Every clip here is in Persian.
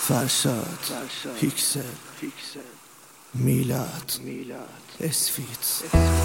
فرشاد هیکسل میلاد اسفیت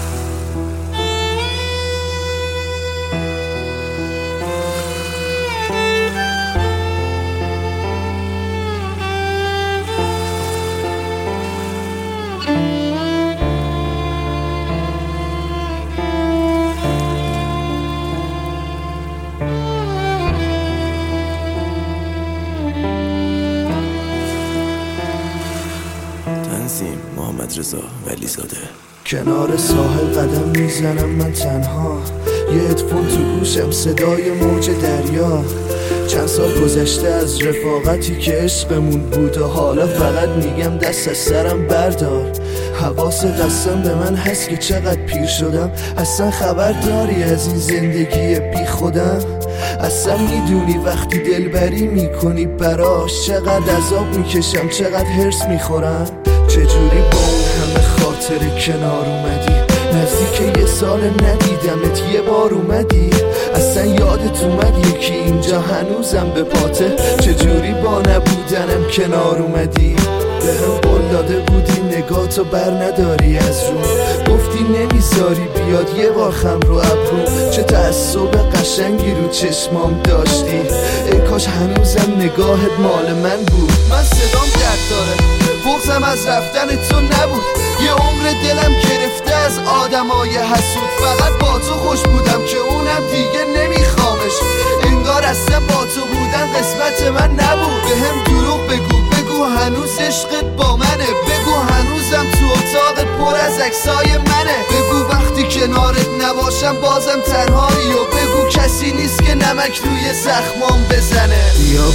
تنظیم محمد رضا ولیزاده. کنار ساحل قدم میزنم من تنها، یه هدفون تو گوشم صدای موج دریا. چند سال گذشته از رفاقتی که عشقمون بود و حالا فقط میگم دست از سرم بردار. حواس قسم به من هست که چقدر پیر شدم. اصلا خبر داری از این زندگی بی خودم؟ اصلا میدونی وقتی دلبری میکنی براش چقدر عذاب میکشم، چقدر هرس میخورم؟ چجوری با اون همه خاطر کنار اومدی؟ نزدیک یه سال ندیدمت، یه بار اومدی؟ اصلا یادت اومد یکی اینجا هنوزم به پاته؟ چجوری با نبودنم کنار اومدی؟ به هم قول داده بودی نگاتو بر نداری از رو، گفتی نمیذاری بیاد یه بار خم رو ابرو. چه تعصب قشنگی رو چشمام داشتی، ای کاش هنوزم نگاهت مال من بود. من صدام درد داره، بغضم از رفتن تو نبود، یه عمر دلم گرفته از آدمای حسود. فقط با تو خوش بودم که اونم دیگه نمیخوامش، انگار اصلا با تو بودن قسمت من نبود. به هم دروغ بگو هنوز عشقت با منه، بگو هنوزم تو اتاقت پر از عکسای منه، بگو وقتی کنارت نباشم بازم تنهایی، و بگو کسی نیست که نمک روی زخمام بزنه. بیا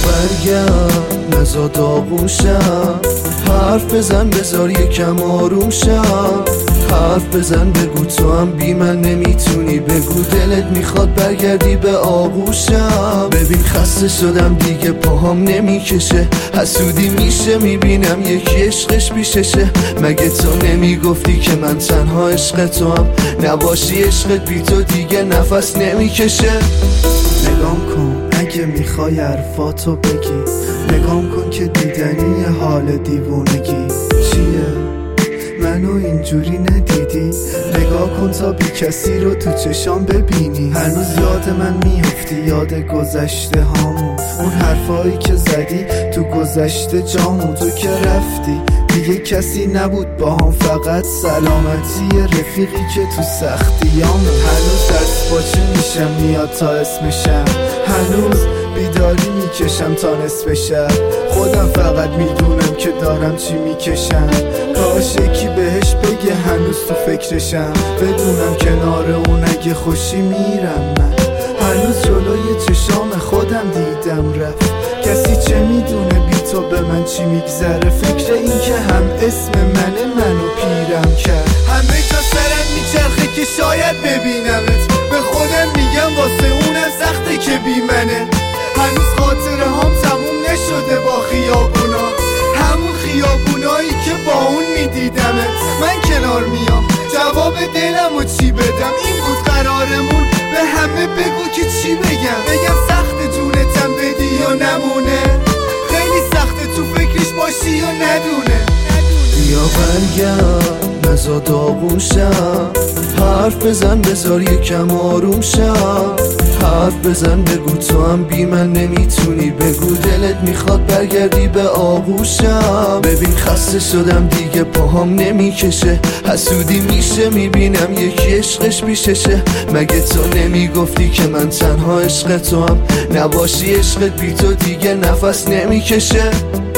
برگرد نزا داغون شم، حرف بزن بذار یکم آروم شم. حرف بزن بگو تو هم بی من نمیتونی، بگو دلت میخواد برگردی به آغوشم. ببین خسته شدم دیگه پاهام نمیکشه، حسودی میشه میبینم یکی عشقش پیششه. مگه تو نمیگفتی که من تنها عشق تو هم، نباشی عشقت بی تو دیگه نفس نمیکشه. نگام کن اگه میخوای حرفاتو بگی، نگام کن که دیدنی حال دیوونگی چیه؟ منو اینجوری ندیدی؟ نگاه کن تا بی کسی رو تو چشام ببینی. هنوز یاد من میافتی، یاد گذشته هامون، اون حرفایی که زدی تو گذشته جامون. تو که رفتی دیگه کسی نبود با هم، فقط سلامتی رفیقی که تو سختیامون. هنوز دست باچه میشم میاد تا اسمشم، هنوز بیداری میکشم تا نصف شب. خودم فقط میدونم که دارم چی میکشم، کاش یکی بهش بگه هنوز تو فکرشم. بدونم کنار اون اگه خوشی میرم من، هنوز جلوی چشام خودم دیدم رفت. کسی چه میدونه بی تو به من چی میگذره؟ فکر این که هم اسم منو پیرم کرد. همه جا سرم میچرخه که شاید ببینمت، به خودم میگم واسه اونم سخته که بی منه. هنوز خاطره هم تموم نشده با خیابونا، همون خیابونایی که با اون میدیدمت. من کنار میام جواب دلم و چی بدم؟ این بود قرارمون، به همه بگو که چی بگم سخت جونتم بدی یا نمونه؟ خیلی سخته تو فکرش باشی یا ندونه. بیا برگرد نزا داغون شم، حرف بزن بذار یکم آروم شم. حرف بزن بگو تو هم بی من نمیتونی، بگو دلت میخواد برگردی به آغوشم. ببین خسته شدم دیگه پاهام نمیکشه، حسودی میشه میبینم یکی عشقش پیششه. مگه تو نمیگفتی که من تنها عشق تو هم، نباشی عشقت بی تو دیگه نفس نمیکشه؟